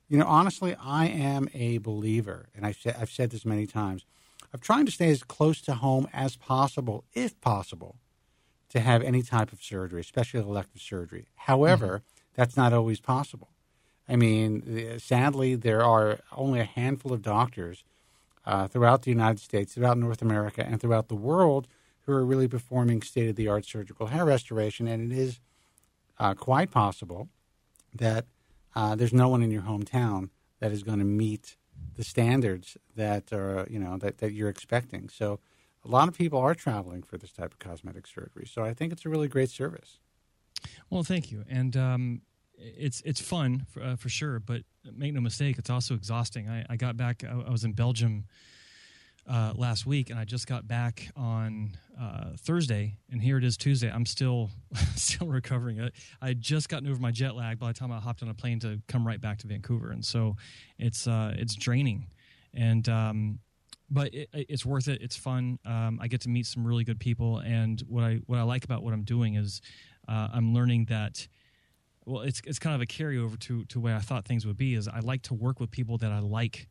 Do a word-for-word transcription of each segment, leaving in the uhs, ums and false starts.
You know, honestly, I am a believer, and I've said, I've said this many times, of trying to stay as close to home as possible, if possible, to have any type of surgery, especially elective surgery. However, mm-hmm. that's not always possible. I mean, sadly, there are only a handful of doctors uh, throughout the United States, throughout North America, and throughout the world who are really performing state-of-the-art surgical hair restoration, and it is uh, quite possible that uh, there's no one in your hometown that is going to meet the standards that are, you know, that, that you're expecting. So a lot of people are traveling for this type of cosmetic surgery. So I think it's a really great service. Well, thank you. And um, it's it's fun for, uh, for sure, but make no mistake, it's also exhausting. I, I got back, I, I was in Belgium uh, last week, and I just got back on uh, Thursday, and here it is Tuesday. I'm still still recovering. I, I had just gotten over my jet lag by the time I hopped on a plane to come right back to Vancouver, and so it's uh, it's draining. And um, but it, it's worth it. It's fun. Um, I get to meet some really good people, and what I what I like about what I'm doing is uh, I'm learning that. Well, it's it's kind of a carryover to to the way I thought things would be. Is I like to work with people that I like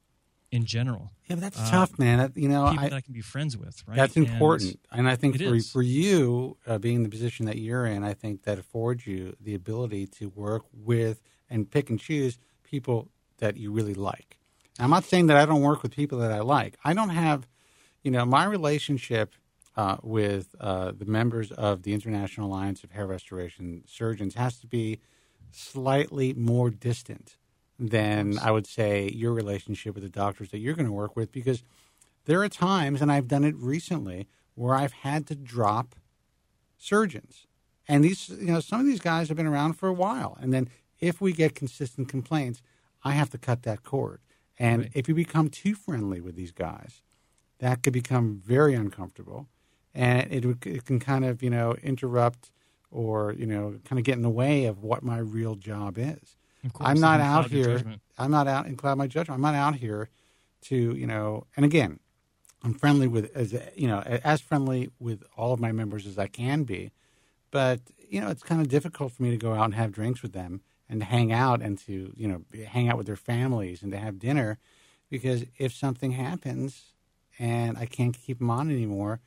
in general. Yeah, but that's uh, tough, man. You know, people I, that I can be friends with, right? That's important, and, and I think for is. for you uh, being in the position that you're in, I think that affords you the ability to work with and pick and choose people that you really like. Now, I'm not saying that I don't work with people that I like. I don't have, you know, my relationship uh, with uh, the members of the International Alliance of Hair Restoration Surgeons has to be slightly more distant than I would say your relationship with the doctors that you're going to work with, because there are times, and I've done it recently, where I've had to drop surgeons. And these, you know, some of these guys have been around for a while. And then if we get consistent complaints, I have to cut that cord. And right. if you become too friendly with these guys, that could become very uncomfortable. And it, it can kind of, you know, interrupt or, you know, kind of get in the way of what my real job is. Of course, I'm not out here. I'm not out in cloud my judgment. I'm not out here to, you know, and again, I'm friendly with, as you know, as friendly with all of my members as I can be. But, you know, it's kind of difficult for me to go out and have drinks with them and to hang out and to, you know, hang out with their families and to have dinner, because if something happens and I can't keep them on anymore,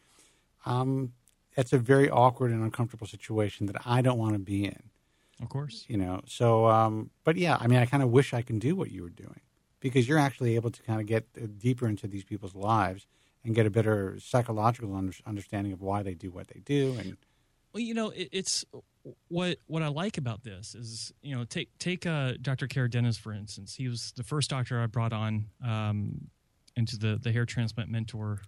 um, it's a very awkward and uncomfortable situation that I don't want to be in. Of course. You know, so, um, but yeah, I mean, I kind of wish I can do what you were doing, because you're actually able to kind of get deeper into these people's lives and get a better psychological under, understanding of why they do what they do. And well, you know, it, it's what what I like about this is, you know, take take uh, Doctor Cardenas, for instance. He was the first doctor I brought on um, into the, the hair transplant mentor.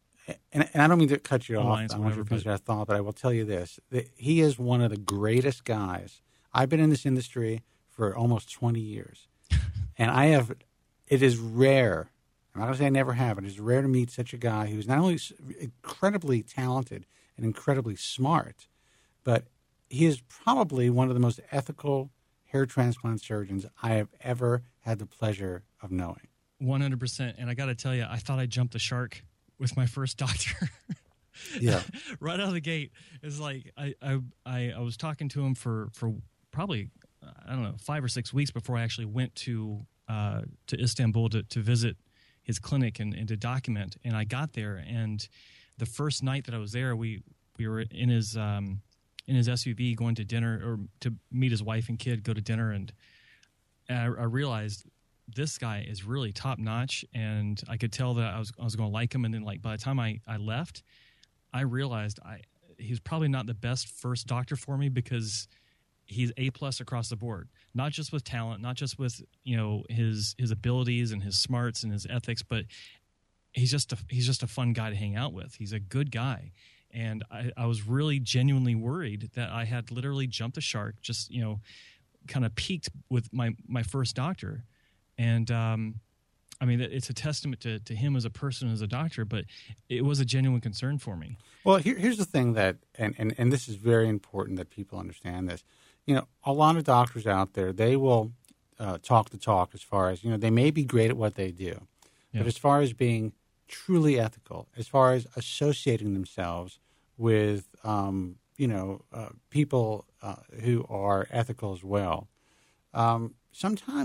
And, and I don't mean to cut you Alliance, off. I want whatever, to finish but, that thought, but I will tell you this: that he is one of the greatest guys. I've been in this industry for almost twenty years, and I have. It is rare. I'm not going to say I never have. It is rare to meet such a guy who's not only incredibly talented and incredibly smart, but he is probably one of the most ethical hair transplant surgeons I have ever had the pleasure of knowing. one hundred percent. And I got to tell you, I thought I jumped the shark with my first doctor. Yeah. Right out of the gate. It's like I, I, I, I was talking to him for, for probably, I don't know, five or six weeks before I actually went to uh, to Istanbul to, to visit his clinic and, and to document. And I got there, and the first night that I was there, we, we were in his um, in his S U V going to dinner, or to meet his wife and kid, go to dinner, and, and I, I realized this guy is really top notch, and I could tell that I was I was going to like him. And then, like, by the time I, I left, I realized I he's probably not the best first doctor for me, because he's A plus across the board, not just with talent, not just with, you know, his his abilities and his smarts and his ethics, but he's just a, he's just a fun guy to hang out with. He's a good guy. And I, I was really genuinely worried that I had literally jumped the shark, just, you know, kind of peaked with my, my first doctor. And, um, I mean, it's a testament to, to him as a person, as a doctor, but it was a genuine concern for me. Well, here, here's the thing that, and, and, and this is very important that people understand this. You know, a lot of doctors out there, they will uh, talk the talk as far as, you know, they may be great at what they do. Yeah. But as far as being truly ethical, as far as associating themselves with, um, you know, uh, people uh, who are ethical as well, um, sometimes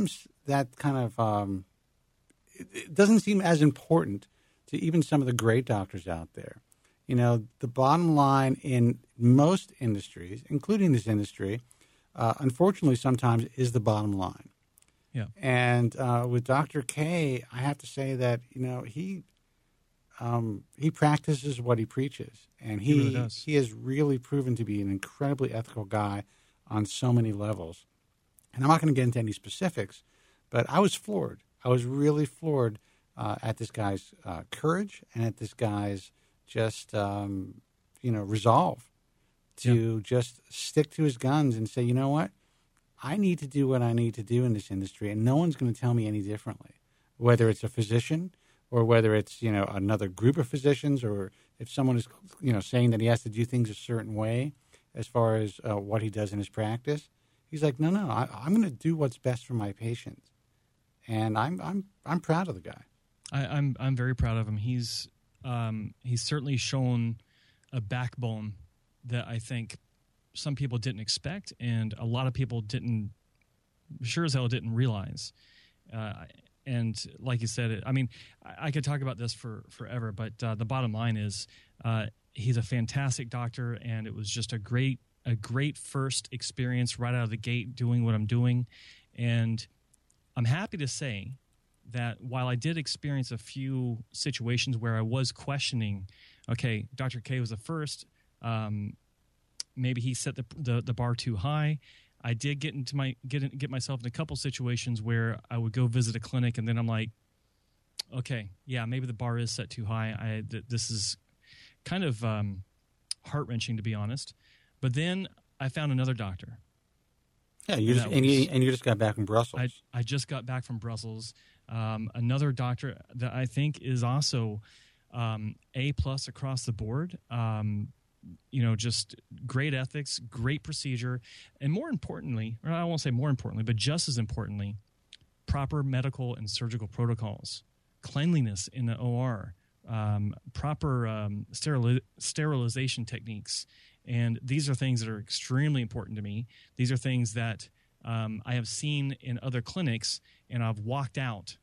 that kind of um, it, it doesn't seem as important to even some of the great doctors out there. You know, the bottom line in most industries, including this industry, uh, unfortunately, sometimes is the bottom line. Yeah. And uh, with Doctor K, I have to say that you know he um, he practices what he preaches, and he He really does. he has really proven to be an incredibly ethical guy on so many levels. And I'm not going to get into any specifics, but I was floored. I was really floored uh, at this guy's uh, courage and at this guy's just um, you know resolve to Yeah. just stick to his guns and say, you know what, I need to do what I need to do in this industry, and no one's going to tell me any differently. Whether it's a physician or whether it's you know another group of physicians, or if someone is you know saying that he has to do things a certain way as far as uh, what he does in his practice, he's like, no, no, I, I'm going to do what's best for my patients, and I'm I'm I'm proud of the guy. I, I'm I'm very proud of him. He's um, he's certainly shown a backbone that I think some people didn't expect, and a lot of people didn't, sure as hell didn't realize. Uh, and like you said, it, I mean, I, I could talk about this for forever, but uh, the bottom line is uh, he's a fantastic doctor, and it was just a great a great first experience right out of the gate doing what I'm doing. And I'm happy to say that while I did experience a few situations where I was questioning, okay, Doctor K was the first, um, maybe he set the, the the bar too high. I did get into my get in, get myself in a couple situations where I would go visit a clinic, and then I'm like, okay, yeah, maybe the bar is set too high. I th- this is kind of um, heart wrenching, to be honest. But then I found another doctor. Yeah, you And just that and you, was- and you just got back from Brussels. I, I just got back from Brussels. Um, another doctor that I think is also um, A plus across the board. Um, you know, just great ethics, great procedure, and more importantly, or I won't say more importantly, but just as importantly, proper medical and surgical protocols, cleanliness in the O R, um, proper um, sterili- sterilization techniques. And these are things that are extremely important to me. These are things that um, I have seen in other clinics, and I've walked out.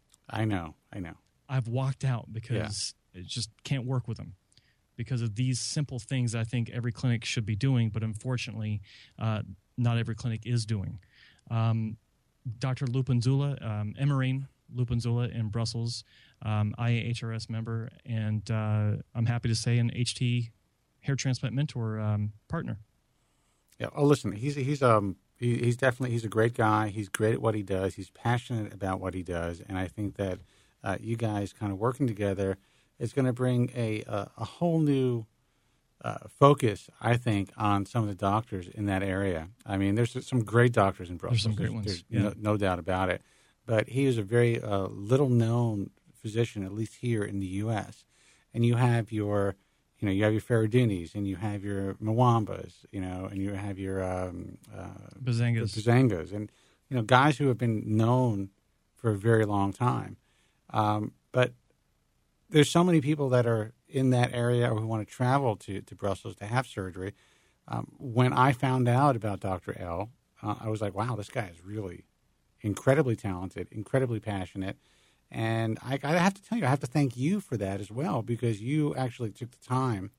I know, I know. I've walked out because it just can't work with them because of these simple things I think every clinic should be doing, but unfortunately, uh, not every clinic is doing. Um, Doctor Lupinzula, um, Emmerine Lupinzula in Brussels, um, I A H R S member, and uh, I'm happy to say an H T hair transplant mentor um, partner. Yeah. Oh, listen, he's he's um he, he's definitely he's a great guy. He's great at what he does. He's passionate about what he does, and I think that uh, you guys kind of working together is going to bring a a, a whole new uh, focus, I think, on some of the doctors in that area. I mean, there's some great doctors in Brussels. There's some great ones. There's Yeah. no, no doubt about it. But he is a very uh, little known physician, at least here in the U S. And you have your You know, you have your Ferradinis, and you have your Mwambas, you know, and you have your um, uh, Bazangas. Bazangas, and you know, guys who have been known for a very long time. Um, but there's so many people that are in that area or who want to travel to, to Brussels to have surgery. Um, when I found out about Doctor L, uh, I was like, wow, this guy is really incredibly talented, incredibly passionate. And I, I have to tell you, I have to thank you for that as well, because you actually took the time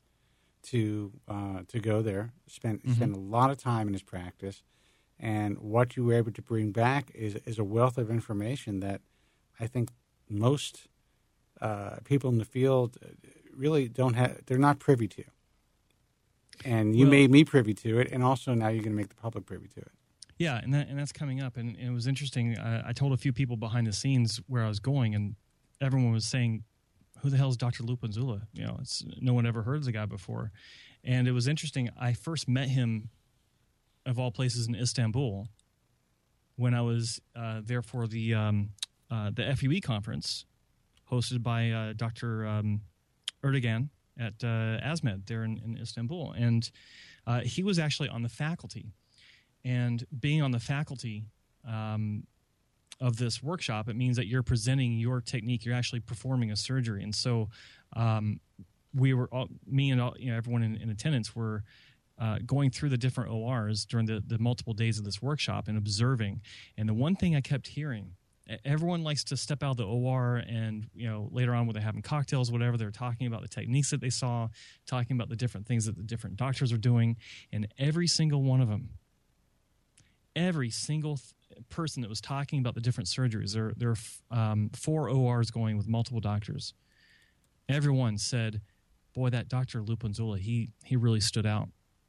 to uh, to go there, spend Mm-hmm. spend a lot of time in his practice, and what you were able to bring back is is a wealth of information that I think most uh, people in the field really don't have. They're not privy to, and you Well- made me privy to it, and also now you're going to make the public privy to it. Yeah, and that, and that's coming up, and, and it was interesting. I, I told a few people behind the scenes where I was going, and everyone was saying, "Who the hell is Doctor Lupinzula?" You know, it's no one ever heard of the guy before, and it was interesting. I first met him, of all places, in Istanbul, when I was uh, there for the um, uh, the F U E conference, hosted by uh, Doctor Um, Erdogan at uh, ASMED there in, in Istanbul, and uh, he was actually on the faculty. And being on the faculty um, of this workshop, it means that you're presenting your technique. You're actually performing a surgery. And so um, we were, all, me and all, you know, everyone in, in attendance were uh, going through the different O Rs during the, the multiple days of this workshop and observing. And the one thing I kept hearing, everyone likes to step out of the O R and, you know, later on when they're having cocktails, whatever, they're talking about the techniques that they saw, talking about the different things that the different doctors are doing. And every single one of them, every single th- person that was talking about the different surgeries, there, there are um, four O Rs going with multiple doctors. Everyone said, boy, that Doctor Lupinzula, he, he really stood out.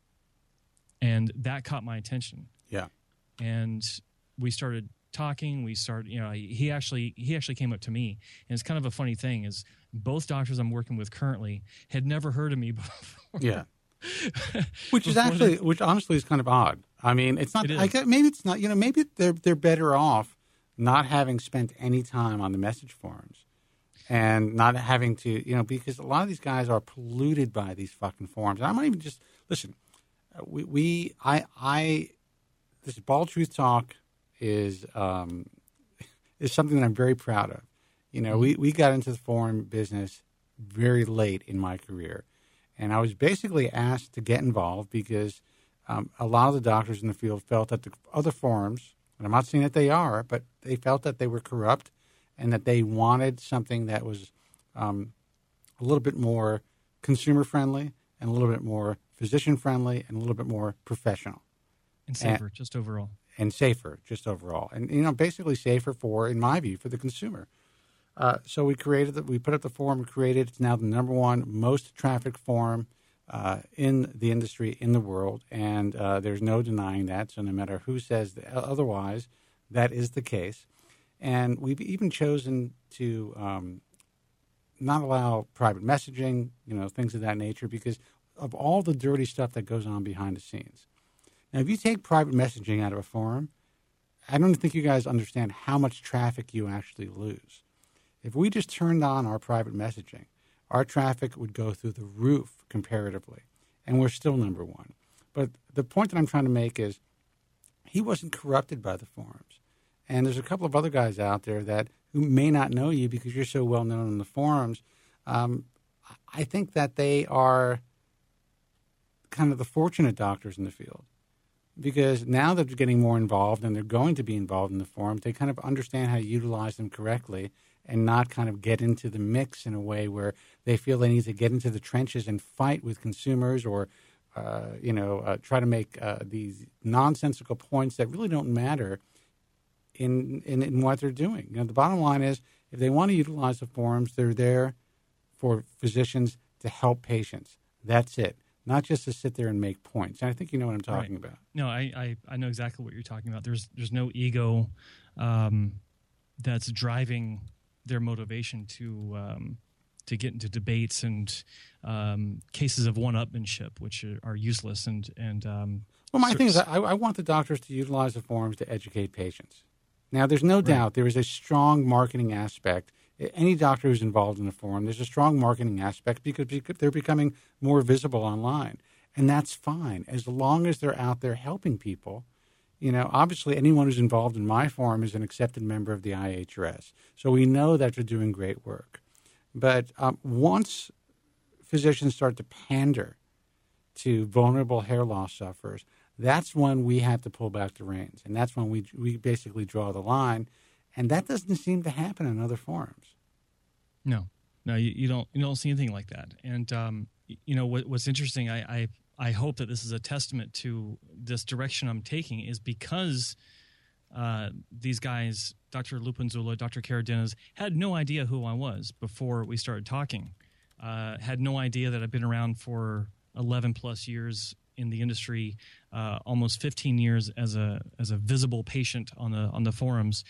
And that caught my attention. Yeah. And we started talking. We started, you know, he actually he actually came up to me. And it's kind of a funny thing is both doctors I'm working with currently had never heard of me before. Yeah. Which is actually, the, which honestly is kind of odd. I mean, it's not, it I guess, maybe it's not, you know, maybe they're, they're better off not having spent any time on the message forums and not having to, you know, because a lot of these guys are polluted by these fucking forums. And I'm not even just, listen, we, we I, I, this Bald Truth Talk is, um, is something that I'm very proud of. You know, mm-hmm. we, we got into the forum business very late in my career. And I was basically asked to get involved because um, a lot of the doctors in the field felt that the other forums, and I'm not saying that they are, but they felt that they were corrupt and that they wanted something that was um, a little bit more consumer-friendly and a little bit more physician-friendly and a little bit more professional. And safer, and, just overall. And safer, just overall. And, you know, basically safer for, in my view, for the consumer. Uh, so we created, the, we put up the forum, we created, it's now the number one most trafficked forum uh, in the industry in the world, and uh, there's no denying that. So no matter who says otherwise, that is the case. And we've even chosen to um, not allow private messaging, you know, things of that nature, because of all the dirty stuff that goes on behind the scenes. Now, if you take private messaging out of a forum, I don't think you guys understand how much traffic you actually lose. If we just turned on our private messaging, our traffic would go through the roof comparatively, and we're still number one. But the point that I'm trying to make is he wasn't corrupted by the forums. And there's a couple of other guys out there that who may not know you because you're so well known in the forums. Um, I think that they are kind of the fortunate doctors in the field because now that they're getting more involved and they're going to be involved in the forums, they kind of understand how to utilize them correctly and not kind of get into the mix in a way where they feel they need to get into the trenches and fight with consumers or, uh, you know, uh, try to make uh, these nonsensical points that really don't matter in, in, in what they're doing. You know, the bottom line is if they want to utilize the forums, they're there for physicians to help patients. That's it. Not just to sit there and make points. And I think you know what I'm talking right. about. No, I, I, I know exactly what you're talking about. There's there's no ego um, that's driving their motivation to um, to get into debates and um, cases of one-upmanship, which are, are useless. And and um, well, my thing is, I, I want the doctors to utilize the forums to educate patients. Now, there's no right. doubt there is a strong marketing aspect. Any doctor who's involved in the forum, there's a strong marketing aspect because they're becoming more visible online, and that's fine as long as they're out there helping people. You know, obviously, anyone who's involved in my forum is an accepted member of the I H R S. So we know that they're doing great work. But um, once physicians start to pander to vulnerable hair loss sufferers, that's when we have to pull back the reins. And that's when we we basically draw the line. And that doesn't seem to happen in other forums. No, no, you, you don't you don't see anything like that. And, um, you know, what, what's interesting, I, I I hope that this is a testament to this direction I'm taking is because uh, these guys, Doctor Lupinzula, Doctor Cardenas, had no idea who I was before we started talking. Uh, had no idea that I've been around for eleven plus years in the industry, uh, almost fifteen years as a as a visible patient on the on the forums.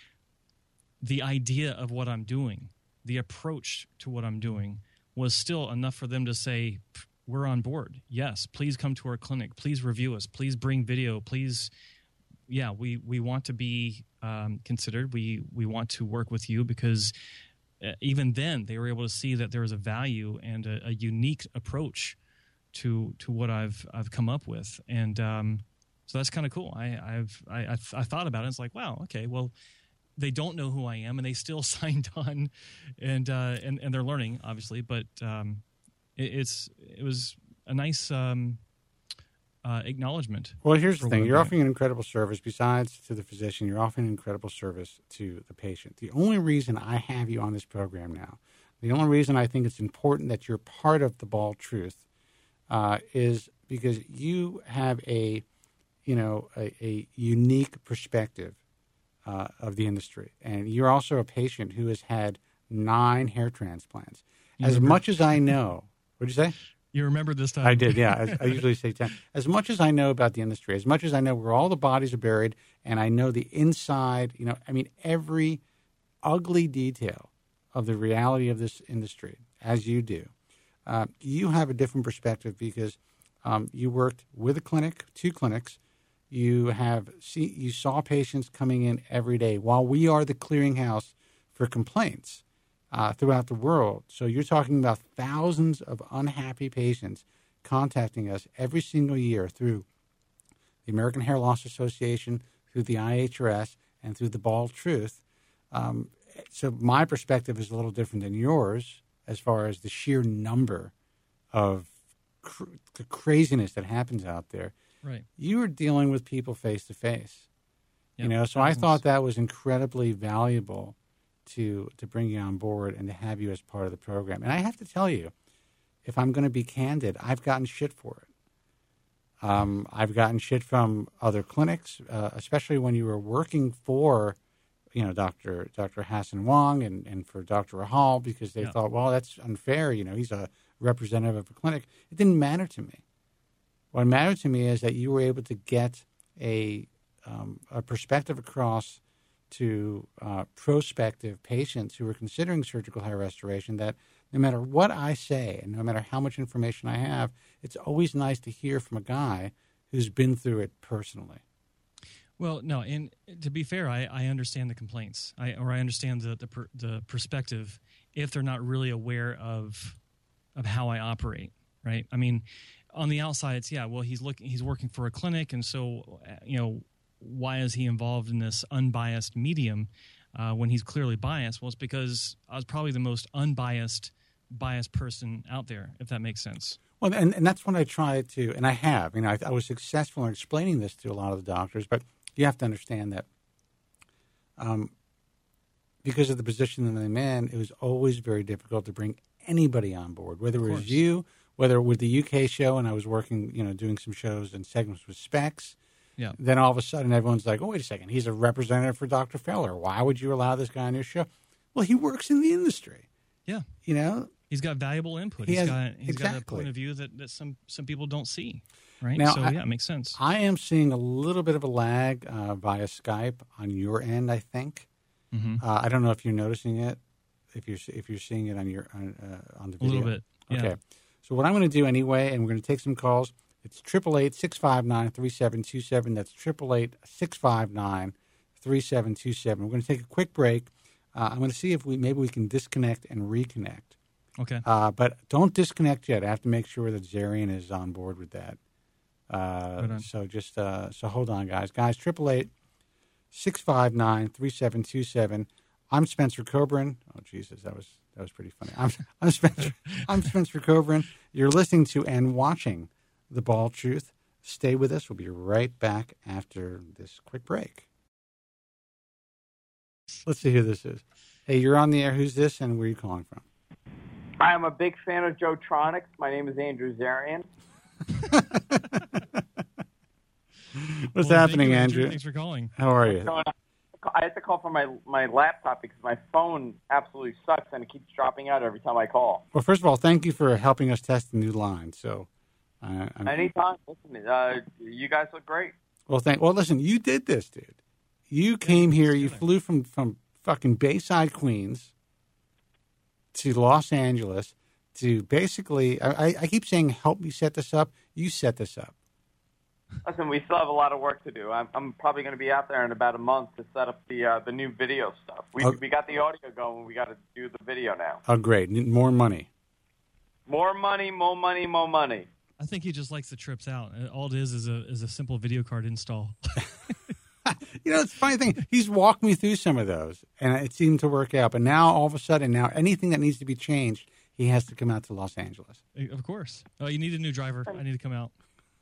The idea of what I'm doing, the approach to what I'm doing was still enough for them to say, we're on board. Yes, please come to our clinic. Please review us. Please bring video. Please, yeah, we, we want to be um, considered. We we want to work with you because uh, even then they were able to see that there is a value and a, a unique approach to to what I've I've come up with, and um, so that's kind of cool. I I've I, I I thought about it. It's like, wow, okay, well. They don't know who I am, and they still signed on, and uh, and and they're learning, obviously. But um, it, it's it was a nice um, uh, acknowledgement. Well, here's the thing. what You're I'm offering an incredible service. Besides to the physician, you're offering an incredible service to the patient. The only reason I have you on this program now, the only reason I think it's important that you're part of the Bald Truth uh, is because you have a, you know, a, a unique perspective uh, of the industry. And you're also a patient who has had nine hair transplants. You As remember- much as I know, what'd you say? You remember this time? I did, yeah. I, I usually say ten. As much as I know about the industry, as much as I know where all the bodies are buried, and I know the inside, you know, I mean, every ugly detail of the reality of this industry, as you do, uh, you have a different perspective because um, you worked with a clinic, two clinics. You have see, you saw patients coming in every day while we are the clearinghouse for complaints. Uh, throughout the world. So you're talking about thousands of unhappy patients contacting us every single year through the American Hair Loss Association, through the I H R S, and through the Bald Truth. Um, so my perspective is a little different than yours as far as the sheer number of cr- the craziness that happens out there. Right. You are dealing with people face to face. Yep. You know, so I thought that was incredibly valuable to to bring you on board and to have you as part of the program. And I have to tell you, if I'm going to be candid, I've gotten shit for it. Um, I've gotten shit from other clinics, uh, especially when you were working for, you know, Doctor Doctor Hassan Wong and, and for Doctor Rahal, because they Yeah. thought, well, that's unfair. You know, he's a representative of a clinic. It didn't matter to me. What mattered to me is that you were able to get a um, a perspective across to uh, prospective patients who are considering surgical hair restoration that no matter what I say and no matter how much information I have, it's always nice to hear from a guy who's been through it personally. Well, no, and to be fair, I, I understand the complaints, I, or I understand the the, per, the perspective if they're not really aware of of how I operate, right? I mean, on the outside, it's yeah, well, he's looking, he's working for a clinic, and so you know, why is he involved in this unbiased medium uh, when he's clearly biased? Well, it's because I was probably the most unbiased, biased person out there, if that makes sense. Well, and, and that's what I try to, and I have. You know, I, I was successful in explaining this to a lot of the doctors, but you have to understand that um, because of the position that I'm in, it was always very difficult to bring anybody on board, whether it was you, whether with the U K show, and I was working, you know, doing some shows and segments with Specs. Yeah. Then all of a sudden, everyone's like, oh, wait a second. He's a representative for Doctor Feller. Why would you allow this guy on your show? Well, he works in the industry. Yeah. You know? He's got valuable input. He He's has, got he's exactly. got a point of view that, that some, some people don't see, right? Now, so, I, yeah, it makes sense. I am seeing a little bit of a lag uh, via Skype on your end, I think. Mm-hmm. Uh, I don't know if you're noticing it, if you're if you're seeing it on your on, uh, on the A video. little bit, yeah. Okay. So what I'm going to do anyway, and we're going to take some calls. It's triple eight six five nine three seven two seven. That's triple eight six five nine three seven two seven. We're going to take a quick break. Uh, I'm going to see if we maybe we can disconnect and reconnect. Okay. Uh, but don't disconnect yet. I have to make sure that Zarian is on board with that. Uh, so just uh, so hold on, guys. Guys, triple eight six five nine three seven two seven. I'm Spencer Coburn. Oh Jesus, that was that was pretty funny. I'm I'm Spencer. I'm Spencer Coburn. You're listening to and watching The Bald Truth. Stay with us. We'll be right back after this quick break. Let's see who this is. Hey, you're on the air. Who's this, and where are you calling from? I'm a big fan of Joe Tronics. My name is Andrew Zarian. What's well, happening, you, Andrew? Thanks for calling. How are you? I had to call from my, my laptop because my phone absolutely sucks and it keeps dropping out every time I call. Well, first of all, thank you for helping us test the new line. So, uh, I'm, anytime. Listen, uh, you guys look great. Well, thank. Well, listen, you did this, dude. You came here. You flew from, from fucking Bayside, Queens, to Los Angeles to basically. I, I keep saying, "Help me set this up." You set this up. Listen, we still have a lot of work to do. I'm, I'm probably going to be out there in about a month to set up the uh, the new video stuff. We oh. we got the audio going. We got to do the video now. Oh, great! More money. More money, more money, more money. I think he just likes the trips out. All it is is a is a simple video card install. You know, it's a funny thing. He's walked me through some of those, and it seemed to work out. But now, all of a sudden, now anything that needs to be changed, he has to come out to Los Angeles. Of course. Oh, you need a new driver. I need to come out.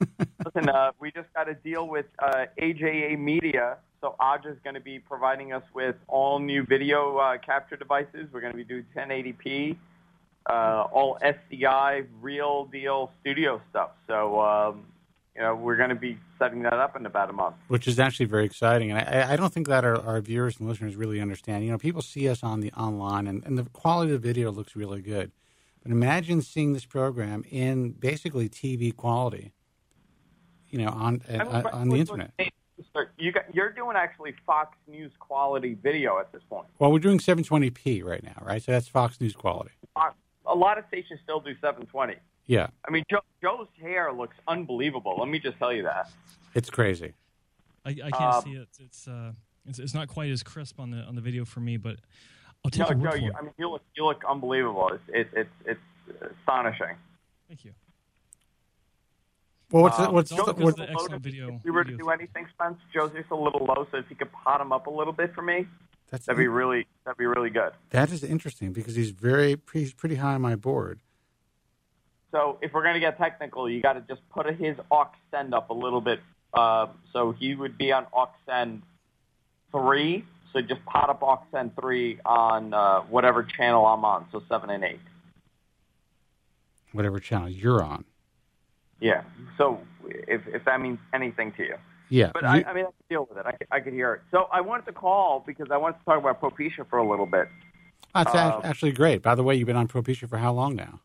Listen, uh, we just got a deal with uh, A J A Media. So Aj is going to be providing us with all new video uh, capture devices. We're going to be doing ten eighty p, uh, all S D I, real deal studio stuff. So, um, you know, we're going to be setting that up in about a month. Which is actually very exciting. And I, I don't think that our, our viewers and listeners really understand. You know, people see us on the online, and, and the quality of the video looks really good. But imagine seeing this program in basically T V quality, you know, on, I mean, uh, on the Internet. You got, you're doing actually Fox News quality video at this point. Well, we're doing seven twenty p right now, right? So that's Fox News quality. A lot of stations still do seven twenty. Yeah. I mean, Joe, Joe's hair looks unbelievable. Let me just tell you that. It's crazy. I, I can't um, see it. It's uh, it's it's not quite as crisp on the on the video for me, but I'll take No, your word Joe, for you, it. I mean, you look you look unbelievable. It's it, it's it's astonishing. Thank you. Well, what's the, Um, what's Joe, the, because what, the excellent video. If we were to video. do anything, Spence, Joe's just a little low, so if you could pot him up a little bit for me, that's that'd be really that'd be really good. that is interesting because he's very he's pretty high on my board. So if we're gonna get technical, you got to just put his aux send up a little bit. Uh, so he would be on aux send three. So just pot up aux send three on uh, whatever channel I'm on. So seven and eight. Whatever channel you're on. Yeah. So if if that means anything to you. Yeah. But you, I, I mean, I could deal with it. I could, I could hear it. So I wanted to call because I wanted to talk about Propecia for a little bit. that's um, actually great. By the way, you've been on Propecia for how long now?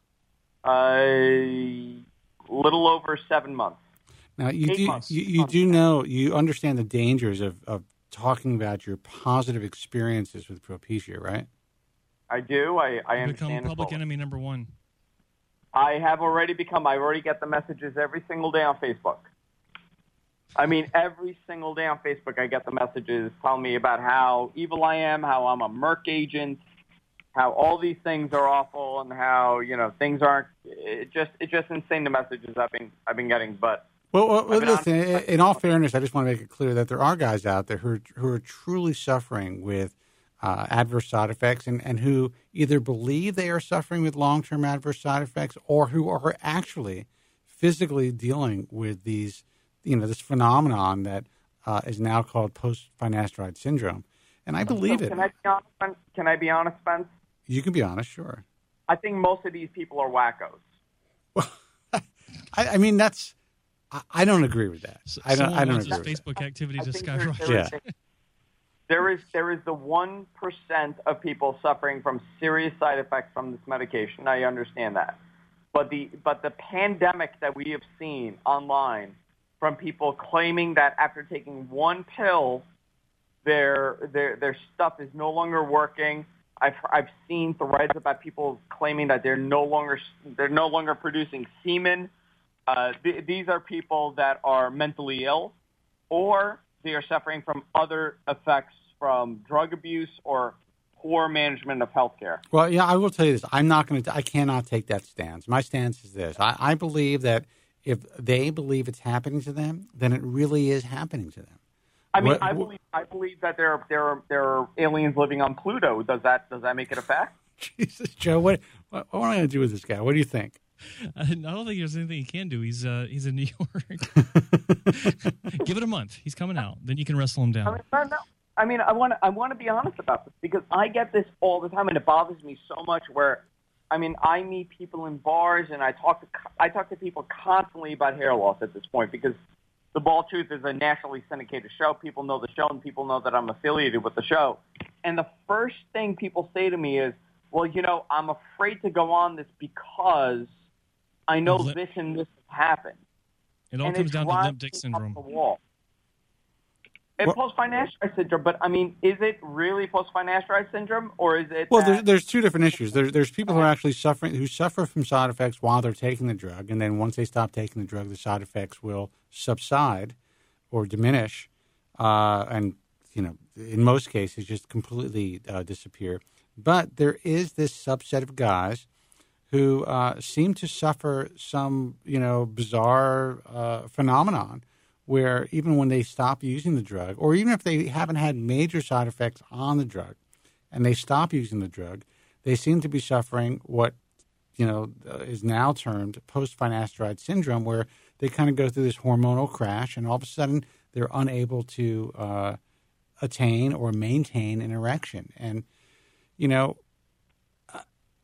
A little over seven months. Now you Eight do months. you, you do know you understand the dangers of, of talking about your positive experiences with Propecia, right? I do. I, I You understand. become it public fully. enemy number one. I have already become. I already get the messages every single day on Facebook. I mean, every single day on Facebook, I get the messages telling me about how evil I am, how I'm a Merc agent, how all these things are awful, and how you know things aren't. It just it's just insane the messages I've been I've been getting. But Well, well, well been listen. on- In all fairness, I just want to make it clear that there are guys out there who are, who are truly suffering with uh, adverse side effects, and, and who either believe they are suffering with long-term adverse side effects, or who are actually physically dealing with these, you know, this phenomenon that uh, is now called post-finasteride syndrome. And I believe so it. Can I be honest? Spence? Can I be honest, Spence? You can be honest, sure. I think most of these people are wackos. Well, I, I mean, that's. I, I don't agree with that. So, I don't. someone I don't wants agree his with Facebook activity I to think there- skyrocket. there is- Yeah. There is there is the one percent of people suffering from serious side effects from this medication. I understand that, but the but the pandemic that we have seen online from people claiming that after taking one pill, their their their stuff is no longer working. I've I've seen threads about people claiming that they're no longer they're no longer producing semen. Uh, th- these are people that are mentally ill, or they are suffering from other effects from drug abuse or poor management of healthcare. Well, yeah, I will tell you this. I'm not going to. I cannot take that stance. My stance is this. I, I believe that if they believe it's happening to them, then it really is happening to them. I mean, What- I believe I believe that there are there are there are aliens living on Pluto. Does that does that make it a fact? Jesus, Joe, what what, what am I going to do with this guy? What do you think? I don't think there's anything he can do. He's uh, he's in New York. Give it a month. He's coming out. Then you can wrestle him I down. mean, no, no. I mean, I want to I want to be honest about this because I get this all the time, and it bothers me so much. Where, I mean, I meet people in bars, and I talk to I talk to people constantly about hair loss at this point because The Bald Truth is a nationally syndicated show. People know the show, and people know that I'm affiliated with the show. And the first thing people say to me is, "Well, you know, I'm afraid to go on this because I know Limp- this and this has happened." It all and comes it down to drives limp dick me up syndrome. the wall. It's Well- post-finasteride syndrome, but I mean, is it really post-finasteride syndrome, or is it? Well, that- there's, there's two different issues. There's there's people who are actually suffering who suffer from side effects while they're taking the drug, and then once they stop taking the drug, the side effects will subside or diminish, uh, and you know, in most cases, just completely uh, disappear. But there is this subset of guys who uh, seem to suffer some, you know, bizarre uh, phenomenon where even when they stop using the drug, or even if they haven't had major side effects on the drug, and they stop using the drug, they seem to be suffering what, you know, uh, is now termed post-finasteride syndrome, where they kind of go through this hormonal crash, and all of a sudden they're unable to uh, attain or maintain an erection. And, you know, uh,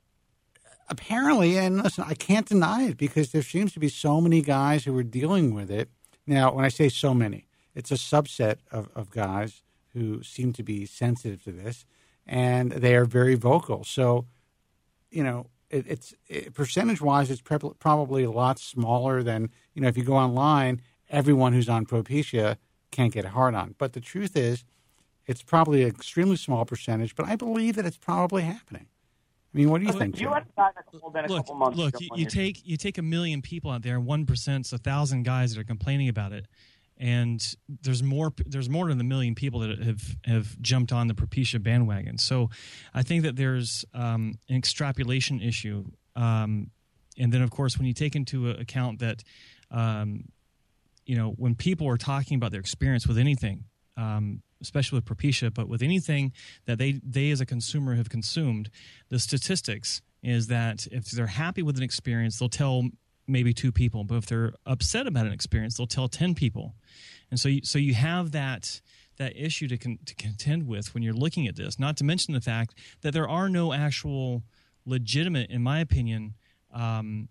apparently, and listen, I can't deny it because there seems to be so many guys who are dealing with it. Now, when I say so many, it's a subset of, of guys who seem to be sensitive to this, and they are very vocal. So, you know, it, it's it, percentage-wise, it's pre- probably a lot smaller than, you know, if you go online, everyone who's on Propecia can't get a hard-on. But the truth is, it's probably an extremely small percentage, but I believe that it's probably happening. I mean, what do you think, You Jim? had a guy that called in a Look, couple months look, ago you, on you your- take you take a million people out there, and one percent's a thousand guys that are complaining about it, and there's more there's more than a million people that have have jumped on the Propecia bandwagon. So, I think that there's um, an extrapolation issue, um, and then of course when you take into account that, um, you know, when people are talking about their experience with anything. Um, especially with Propecia, but with anything that they, they as a consumer have consumed, the statistics is that if they're happy with an experience, they'll tell maybe two people. But if they're upset about an experience, they'll tell ten people. And so you, so you have that that issue to, con, to contend with when you're looking at this, not to mention the fact that there are no actual legitimate, in my opinion, um,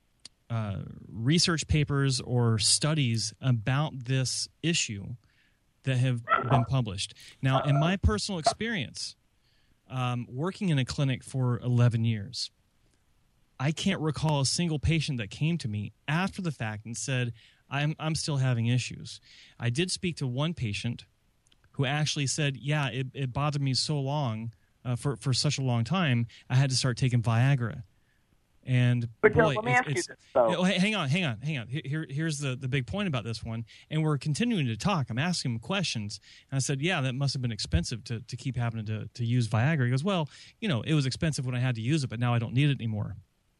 uh, research papers or studies about this issue that have been published. Now, in my personal experience, um, working in a clinic for eleven years, I can't recall a single patient that came to me after the fact and said, I'm, I'm still having issues. I did speak to one patient who actually said, yeah, it, it bothered me so long, uh, for, for such a long time, I had to start taking Viagra. And But Joe, boy, let me it's, ask you it's, this, though. oh, hang on, hang on, hang on. Here, here's the, the big point about this one. And we're continuing to talk. I'm asking him questions. And I said, yeah, that must have been expensive to, to keep having to, to use Viagra. He goes, well, you know, it was expensive when I had to use it, but now I don't need it anymore.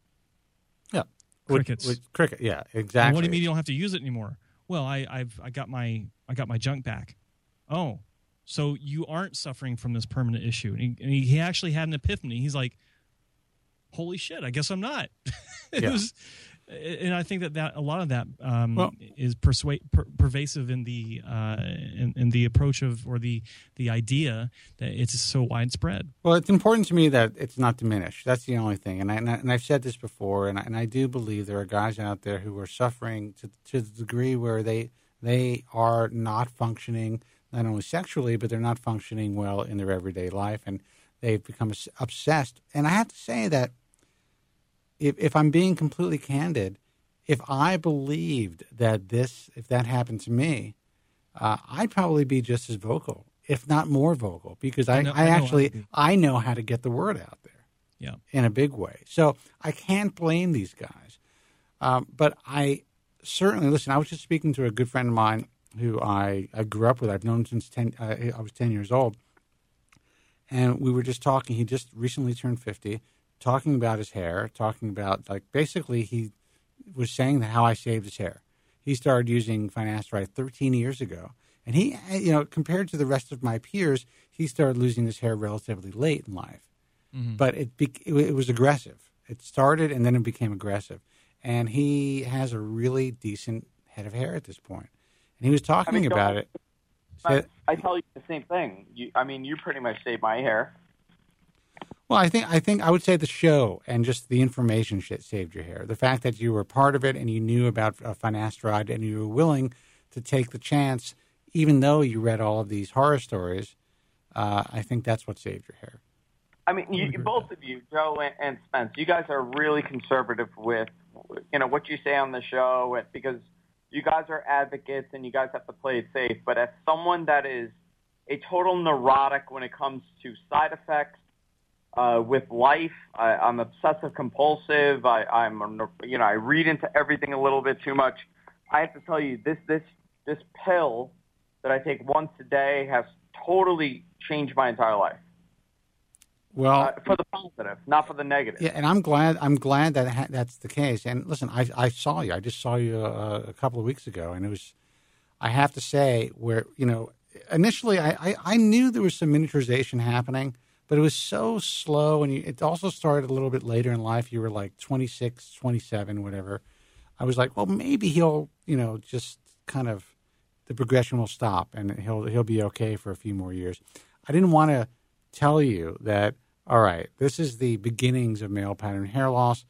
Yeah. Crickets. With, with cricket, yeah, exactly. And what do you mean you don't have to use it anymore? Well, I, I've I got my I got my junk back. Oh, so you aren't suffering from this permanent issue. And he, and he, he actually had an epiphany. He's like, holy shit, I guess I'm not. it Yeah. was, and I think that, that a lot of that um, Well- is persuade, per, pervasive in the uh, in, in the approach of or the the idea that it's so widespread. Well, it's important to me that it's not diminished. That's the only thing. And, I, and, I, and I've said this before, and I, and I do believe there are guys out there who are suffering to, to the degree where they they are not functioning, not only sexually, but they're not functioning well in their everyday life, and they've become obsessed. And I have to say that if, if I'm being completely candid, if I believed that this, if that happened to me, uh, I'd probably be just as vocal, if not more vocal, because I, I know- I, I know actually, how to be. I know how to get the word out there Yeah. in a big way. So I can't blame these guys. Um, but I certainly, listen, I was just speaking to a good friend of mine who I, I grew up with. I've known since ten, uh, I was ten years old. And we were just talking. He just recently turned fifty, talking about his hair, talking about, like, basically he was saying how I saved his hair. He started using finasteride thirteen years ago. And he, you know, compared to the rest of my peers, he started losing his hair relatively late in life. Mm-hmm. But it, be, it it was aggressive. It started and then it became aggressive. And he has a really decent head of hair at this point. And he was talking I mean, about don't- it. I, I tell you the same thing. You, I mean, you pretty much saved my hair. Well, I think I think I would say the show and just the information shit saved your hair. The fact that you were part of it and you knew about uh, finasteride and you were willing to take the chance, even though you read all of these horror stories, uh, I think that's what saved your hair. I mean, you, you, both of you, Joe and, and Spence, you guys are really conservative with, you know, what you say on the show, and- because you guys are advocates and you guys have to play it safe. But as someone that is a total neurotic when it comes to side effects uh, with life, I, I'm obsessive compulsive. I, I'm, a, you know, I read into everything a little bit too much. I have to tell you, this this this pill that I take once a day has totally changed my entire life. Well, Uh, for the positive, not for the negative. yeah, and I'm glad. I'm glad that ha- that's the case. And listen, I, I saw you. I just saw you uh, a couple of weeks ago, and it was. I have to say, where you know, initially I, I, I knew there was some miniaturization happening, but it was so slow, and you, it also started a little bit later in life. You were like twenty-six, twenty-seven, whatever. I was like, well, maybe he'll, you know, just kind of the progression will stop and he'll he'll be okay for a few more years. I didn't want to tell you that, all right, this is the beginnings of male pattern hair loss,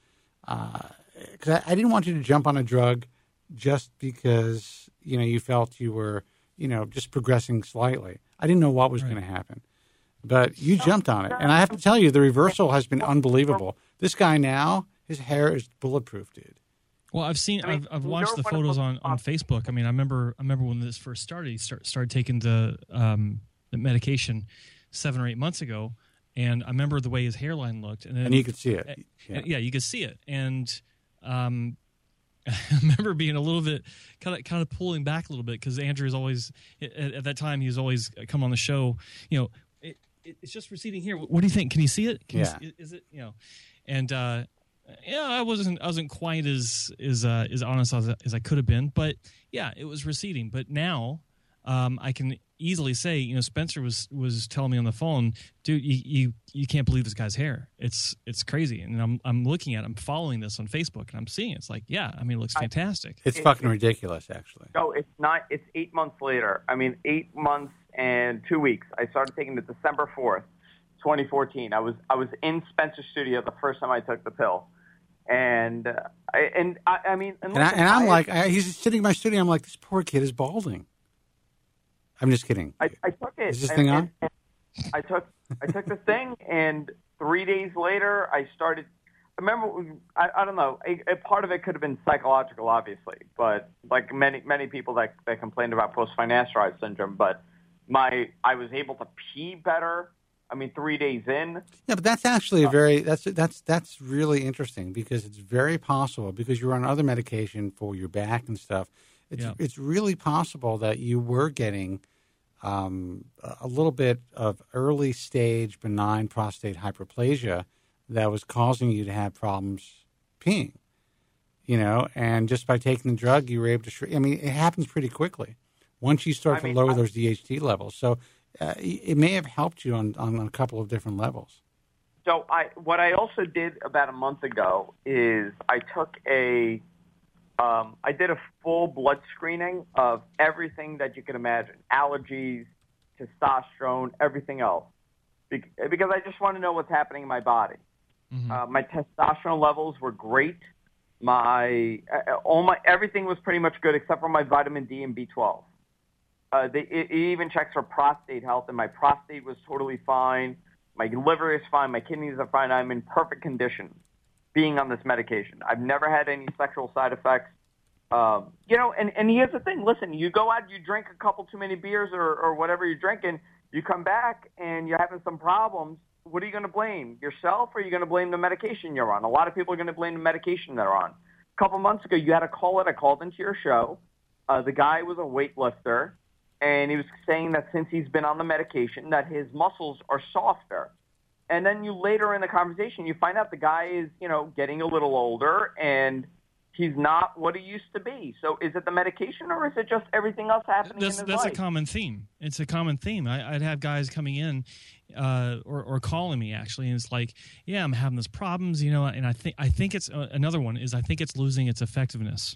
because uh, I, I didn't want you to jump on a drug just because, you know, you felt you were, you know, just progressing slightly. I didn't know what was right. going to happen. But you jumped on it. And I have to tell you, the reversal has been unbelievable. This guy now, his hair is bulletproof, dude. Well, I've seen, I mean, I've, I've watched the photos on, on Facebook. I mean, I remember, I remember when this first started. He start, started taking the, um, the medication seven or eight months ago, and I remember the way his hairline looked. And, then, and you could see it. Yeah, yeah you could see it. And um, I remember being a little bit kind of kind of pulling back a little bit because Andrew is always at, at that time he was always come on the show. You know, it, it, it's just receding here. What do you think? Can you see it? Can yeah. You see, is it? You know, and. Uh, Yeah, I wasn't. I wasn't quite as as uh, as honest as, as I could have been, but yeah, it was receding. But now, um, I can easily say, you know, Spencer was, was telling me on the phone, dude, you, you you can't believe this guy's hair. It's it's crazy. And I'm I'm looking at, it, I'm following this on Facebook, and I'm seeing it. It's like, yeah, I mean, it looks fantastic. It's it, fucking ridiculous, actually. No, it's not. It's eight months later. I mean, eight months and two weeks. I started taking it December fourth, twenty fourteen. I was I was in Spencer's studio the first time I took the pill. And uh, I, and I, I mean, and, and, I, and I'm I, like, I, he's sitting in my studio. I'm like, this poor kid is balding. I'm just kidding. I, I took it. Is this and, thing and, on? And I took I took the thing, and three days later, I started. I remember, I, I don't know. A, a part of it could have been psychological, obviously, but like many many people that that complained about post-finasteride syndrome, but my I was able to pee better. I mean, three days in. Yeah, but that's actually a very that's that's that's really interesting because it's very possible because you're on other medication for your back and stuff. It's yeah. it's really possible that you were getting um, a little bit of early stage benign prostate hyperplasia that was causing you to have problems peeing. You know, and just by taking the drug, you were able to shrink. I mean, it happens pretty quickly once you start I to mean, lower I, those D H T levels. So. Uh, it may have helped you on, on a couple of different levels. So I, what I also did about a month ago is I took a, um, I did a full blood screening of everything that you can imagine, allergies, testosterone, everything else, Be- because I just want to know what's happening in my body. Mm-hmm. Uh, my testosterone levels were great. My, uh, all my, everything was pretty much good except for my vitamin D and B twelve. Uh, they, it, it even checks for prostate health, and my prostate was totally fine. My liver is fine. My kidneys are fine. I'm in perfect condition being on this medication. I've never had any sexual side effects. Um, you know, and, and here's the thing. Listen, you go out, you drink a couple too many beers or, or whatever you're drinking, you come back and you're having some problems. What are you going to blame? Yourself, or are you going to blame the medication you're on? A lot of people are going to blame the medication they're on. A couple months ago, you had a call that I called into your show. Uh, the guy was a weightlifter. And he was saying that since he's been on the medication, that his muscles are softer. And then you later in the conversation, you find out the guy is, you know, getting a little older and he's not what he used to be. So is it the medication or is it just everything else happening that's, in his that's life? That's a common theme. It's a common theme. I, I'd have guys coming in uh, or, or calling me, actually, and it's like, yeah, I'm having these problems, you know, and I think I think it's uh, another one is I think it's losing its effectiveness.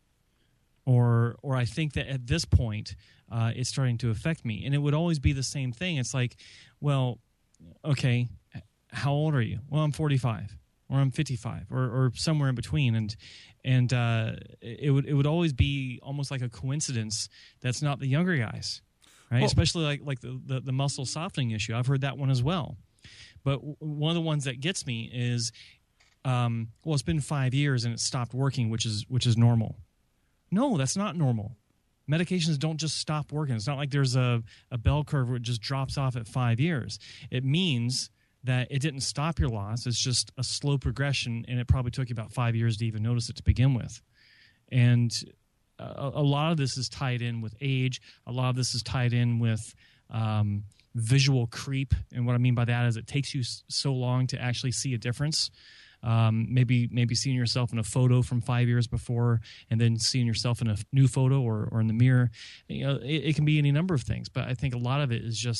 Or, or I think that at this point, uh, it's starting to affect me. And it would always be the same thing. It's like, well, okay, how old are you? Well, I'm forty-five, or I'm fifty-five, or, or somewhere in between. And and uh, it would it would always be almost like a coincidence that's not the younger guys, right? Well, especially like like the, the the muscle softening issue. I've heard that one as well. But one of the ones that gets me is, um, well, it's been five years and it stopped working, which is which is normal. No, that's not normal. Medications don't just stop working. It's not like there's a, a bell curve where it just drops off at five years. It means that it didn't stop your loss. It's just a slow progression, and it probably took you about five years to even notice it to begin with. And a, a lot of this is tied in with age. A lot of this is tied in with um, visual creep. And what I mean by that is it takes you so long to actually see a difference. Um, maybe maybe seeing yourself in a photo from five years before and then seeing yourself in a new photo or, or in the mirror. You know, it, it can be any number of things, but I think a lot of it is just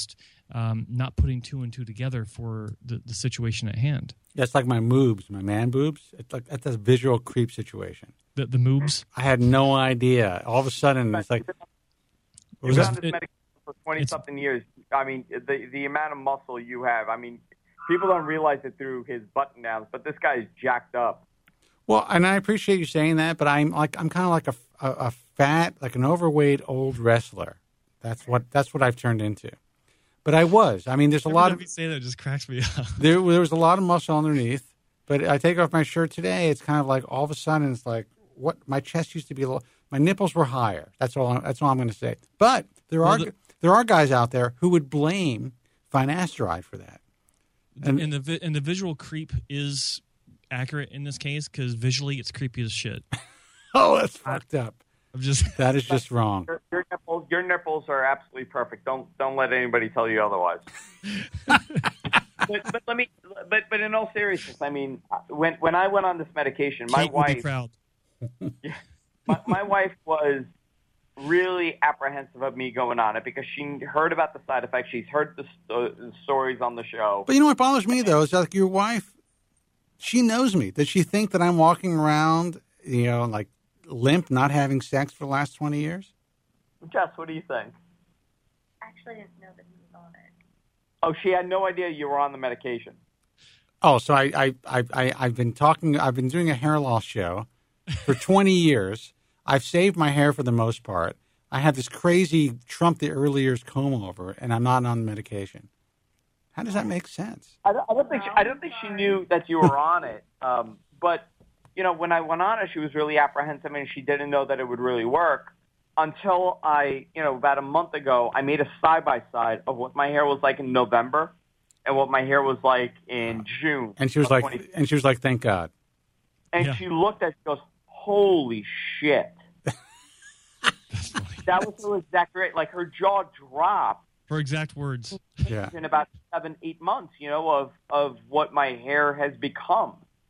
um, not putting two and two together for the, the situation at hand. That's like my moobs, my man boobs. It's like that's a visual creep situation. The the moobs. I had no idea. All of a sudden, it's like. You've been on this medication for twenty something years. I mean, the the amount of muscle you have. I mean, people don't realize it through his button downs, but this guy is jacked up. Well, and I appreciate you saying that, but I'm like I'm kind of like a, a, a fat, like an overweight old wrestler. That's what that's what I've turned into. But I was. I mean, there's a Every lot time of you say that, it just cracks me up. there. There was a lot of muscle underneath, but I take off my shirt today. It's kind of like all of a sudden, it's like what my chest used to be. A little, my nipples were higher. That's all. That's all I'm going to say. But there Well, are the- there are guys out there who would blame finasteride for that. And, and the vi- and the visual creep is accurate in this case because visually it's creepy as shit. Oh, that's fucked up. I'm just That is just wrong. Your, your nipples, your nipples are absolutely perfect. Don't don't let anybody tell you otherwise. but, but let me. But but in all seriousness, I mean, when when I went on this medication, my Kate would be wife, proud. my, my wife was really apprehensive of me going on it because she heard about the side effects. She's heard the, st- the stories on the show. But you know what bothers me though is like your wife. She knows me. Does she think that I'm walking around, you know, like limp, not having sex for the last twenty years? Jess, what do you think? Actually, I didn't know that he was on it. Oh, she had no idea you were on the medication. Oh, so I, I, I, I, I've been talking. I've been doing a hair loss show for twenty years. I've saved my hair for the most part. I have this crazy Trump the early years comb over, and I'm not on the medication. How does that make sense? I don't, I don't think she, I don't think she knew that you were on it. Um, but you know, when I went on it, she was really apprehensive, and she didn't know that it would really work until I, you know, about a month ago, I made a side by side of what my hair was like in November and what my hair was like in June. And she was of like, twenty and she was like, thank God. And Yeah. she looked at it, she goes, "Holy shit!" That's funny. That was her exact rate. Like her jaw dropped Her exact words. Yeah. in about seven, eight months. You know, of of what my hair has become.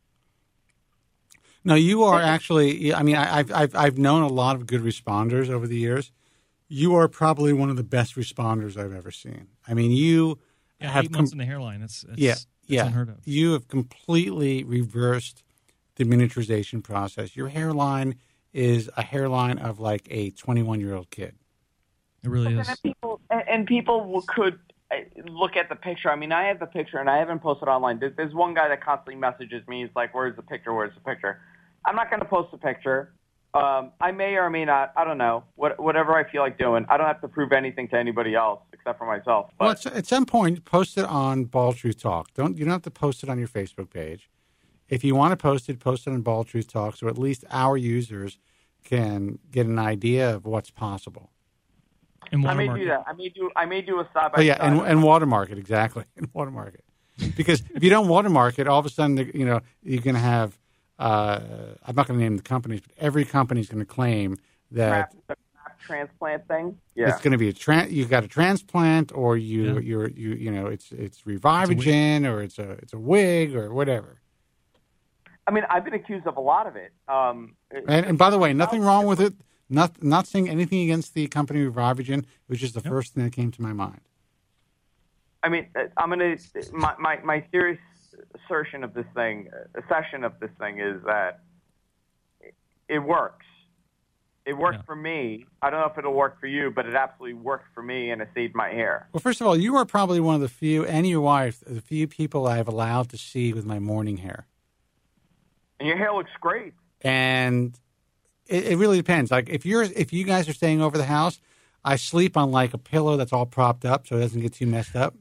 No, you are actually. I mean, I- I've I've I've known a lot of good responders over the years. You are probably one of the best responders I've ever seen. I mean, you Yeah, have eight com- months in the hairline. That's, that's yeah that's yeah. unheard of. You have completely reversed the miniaturization process. Your hairline is a hairline of like a twenty-one year old kid. It really And is. then people and and people will- could uh, look at the picture. I mean, I have the picture, and I haven't posted online. There- There's one guy that constantly messages me. He's like, "Where's the picture? Where's the picture?" I'm not going to post the picture. Um, I may or may not. I don't know. What, whatever I feel like doing. I don't have to prove anything to anybody else except for myself. But Well, it's, at some point, post it on Bald Truth Talk. Don't you don't have to post it on your Facebook page. If you want to post it, post it on Bald Truth Talk, so at least our users can get an idea of what's possible. And I may watermark do it. that. I may do. I may do a side by Oh yeah, side. and and watermark it exactly, and watermark it, because if you don't watermark it, all of a sudden you know you're going to have. Uh, I'm not going to name the companies, but every company is going to claim that the crap transplant thing. Yeah. it's going to be a tran you got a transplant, or you Yeah. you're you you know it's it's Revivagen, or it's a it's a wig or whatever. I mean, I've been accused of a lot of it. Um, And, and by the way, nothing wrong with it. Not not saying anything against the company Revivagen. It was just the Yep. first thing that came to my mind. I mean, uh, I'm gonna my my my serious assertion of this thing, assertion of this thing is that it, it works. It worked Yeah. for me. I don't know if it'll work for you, but it absolutely worked for me, and it saved my hair. Well, first of all, you are probably one of the few, and your wife, the few people I've allowed to see with my morning hair. And your hair looks great. And it, it really depends. Like if you're if you guys are staying over the house, I sleep on like a pillow that's all propped up so it doesn't get too messed up.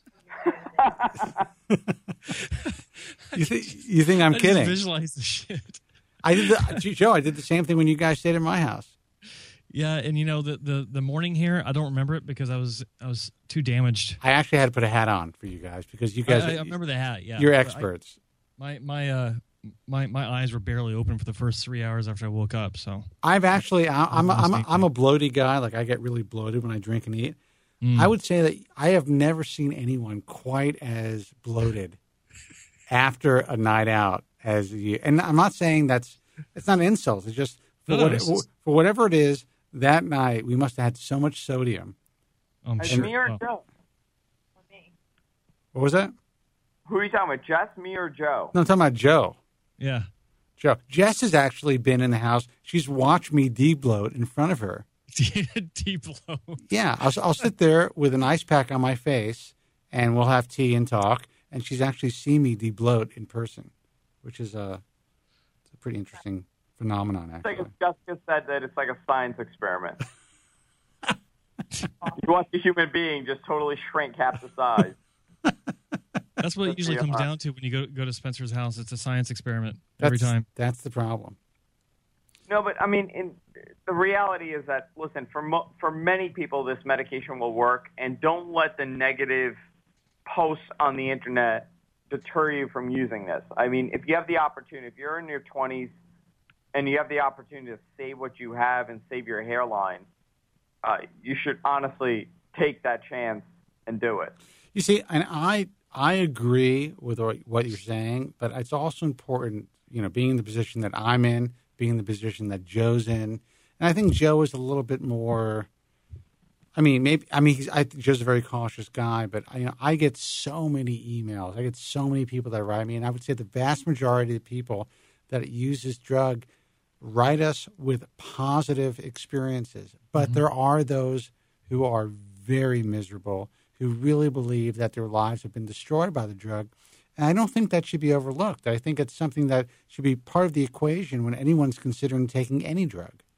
you think you think I'm I just kidding? visualize the shit. I did the, Joe. I did the same thing when you guys stayed at my house. Yeah, and you know the, the the morning hair. I don't remember it because I was I was too damaged. I actually had to put a hat on for you guys because you I, guys, I remember the hat. Yeah, you're But I- experts. my my uh my my eyes were barely open for the first three hours after I woke up. So I've actually, I, I'm, a, I'm, a, mistake. I'm a bloaty guy. Like I get really bloated when I drink and eat. mm. I would say that I have never seen anyone quite as bloated after a night out as you. And I'm not saying that's it's not an insult. It's just for, No, no, what, it's just- for whatever it is. That night we must have had so much sodium. I'm As sure. me or well, Joe? What was that? Who are you talking about, Jess, me, or Joe? No, I'm talking about Joe. Yeah. Joe. Jess has actually been in the house. She's watched me debloat in front of her. Debloat. Yeah, I'll, I'll sit there with an ice pack on my face, and we'll have tea and talk. And she's actually seen me debloat in person, which is a, it's a pretty interesting phenomenon, actually. It's like if Jessica said that it's like a science experiment. You watch a human being just totally shrink half the size. That's what it usually comes down to when you go go to Spencer's house. It's a science experiment every That's, time. That's the problem. No, but I mean, in, the reality is that, listen, for mo- for many people, this medication will work, and don't let the negative posts on the internet deter you from using this. I mean, if you have the opportunity, if you're in your twenties and you have the opportunity to save what you have and save your hairline, uh, you should honestly take that chance and do it. You see, and I I agree with what you're saying, but it's also important, you know, being in the position that I'm in, being in the position that Joe's in, and I think Joe is a little bit more. I mean, maybe I mean he's, I think Joe's a very cautious guy, but I, you know, I get so many emails. I get so many people that write me, and I would say the vast majority of the people that use this drug write us with positive experiences. But mm-hmm. there are those who are very miserable, who really believe that their lives have been destroyed by the drug. And I don't think that should be overlooked. I think it's something that should be part of the equation when anyone's considering taking any drug.